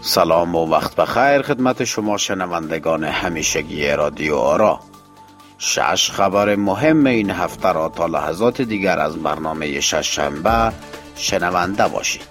سلام و وقت بخیر خدمت شما شنوندگان همیشگی رادیو آرا. 6 خبر مهم این هفته را تا لحظات دیگر از برنامه شنبه شنونده باشید.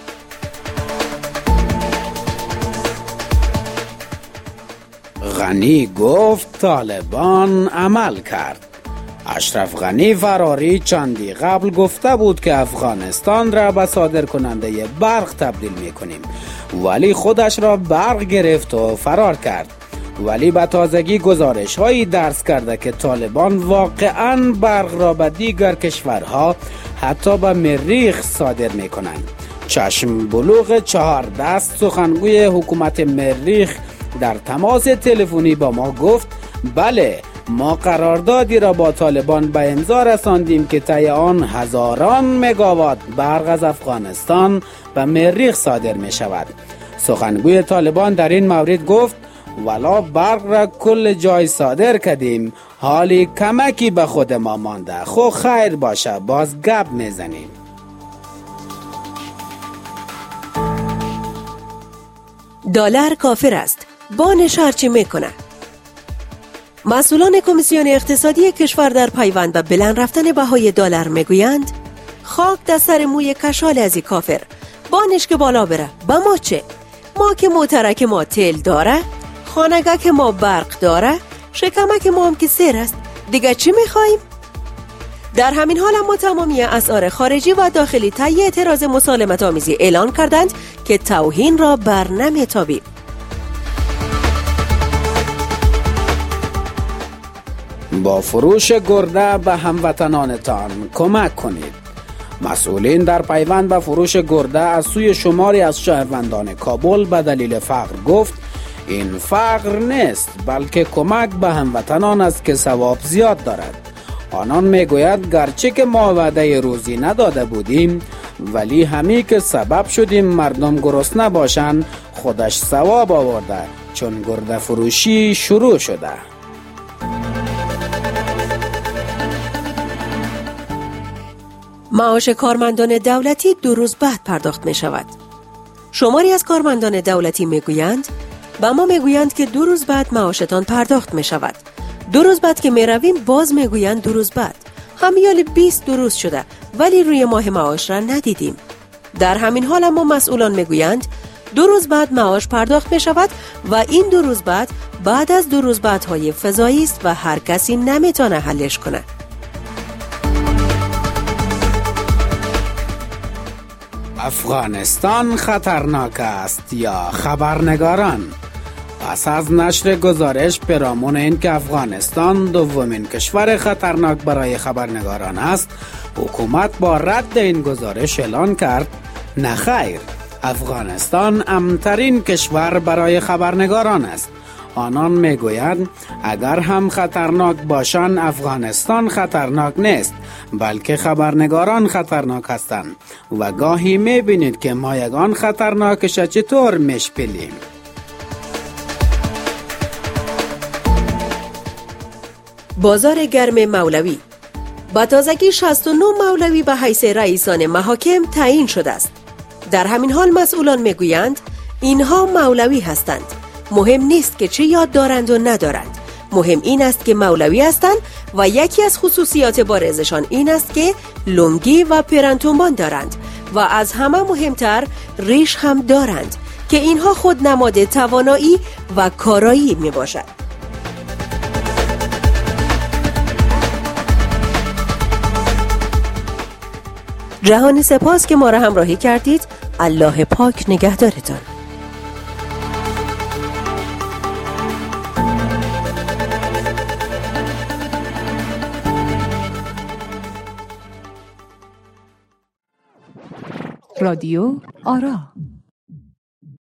غنی گفت طالبان عمل کرد. اشرف غنی فراری چندی قبل گفته بود که افغانستان را به صادر کننده برق تبدیل می کنیم، ولی خودش را برق گرفت و فرار کرد. ولی به تازگی گزارش هایی درز کرده که طالبان واقعاً برق را به دیگر کشورها حتی به مریخ صادر می کنند. چشم بلوغ 4 دست سخنگوی حکومت مریخ در تماس تلفنی با ما گفت بله، ما قراردادی را با طالبان به امضا رساندیم که طی آن هزاران مگاوات برق از افغانستان به مریخ صادر می شود. سخنگوی طالبان در این مورد گفت والا برق را کل جای صادر کردیم، حالی کمکی به خود ما مانده، خو خیر باشه باز گپ میزنیم. دلار کافر است، بانش هرچی میکنه. مسئولان کمیسیون اقتصادی کشور در پیوند به بلند رفتن بهای دلار میگویند خاک در سر موی کشال از کافر، بانش که بالا بره با ما چه؟ ما که موترک ما تیل داره، خانگاه که ما برق داره، شکمک ما هم که سیر است، دیگه چی میخواییم؟ در همین حال اما تمامی اسعار خارجی و داخلی طی اعتراض مسالمت آمیزی اعلان کردند که توهین را بر نمیتابیم. با فروش گرده به هموطنانتان کمک کنید. مسئولین در پیوند به فروش گرده از سوی شماری از شهروندان کابل به دلیل فقر گفت این فقر نیست بلکه کمک به هموطنان است که ثواب زیاد دارد. آنان میگوید گرچه که ما وعده روزی نداده بودیم، ولی همی که سبب شدیم مردم گرسنه باشند خودش ثواب آورده، چون گرده فروشی شروع شده. معاش کارمندان دولتی 2 روز بعد پرداخت می شود. شماری از کارمندان دولتی می گویند با ما می گویند که 2 روز بعد معاشتان پرداخت می شود. 2 روز بعد که می رویم باز می گویند 2 روز بعد. همیال 22 روز شده ولی روی ماه معاش را ندیدیم. در همین حال اما مسئولان می گویند 2 روز بعد معاش پرداخت می شود و این 2 روز بعد از 2 روز بعدهای فضایی است و هر کسی نمی تونه حلش کنه. افغانستان خطرناک است یا خبرنگاران؟ پس از نشر گزارش پیرامون این که افغانستان دومین کشور خطرناک برای خبرنگاران است، حکومت با رد این گزارش اعلان کرد نه خیر، افغانستان امن‌ترین کشور برای خبرنگاران است. آنان میگویند اگر هم خطرناک باشند افغانستان خطرناک نیست بلکه خبرنگاران خطرناک هستند و گاهی میبینید که ما یگان خطرناکش چطور میشپیلیم. بازار گرم مولوی. با تازگی 69 مولوی به حیث رئیسان محاکم تعیین شده است. در همین حال مسئولان میگویند اینها مولوی هستند. مهم نیست که چه یاد دارند و ندارند. مهم این است که مولوی هستند و یکی از خصوصیات بارزشان این است که لنگی و پرنتونبان دارند و از همه مهمتر ریش هم دارند که اینها خود نماد توانایی و کارایی می باشد. جهان سپاس که ما را همراهی کردید. الله پاک نگهدارتان. رادیو آرا.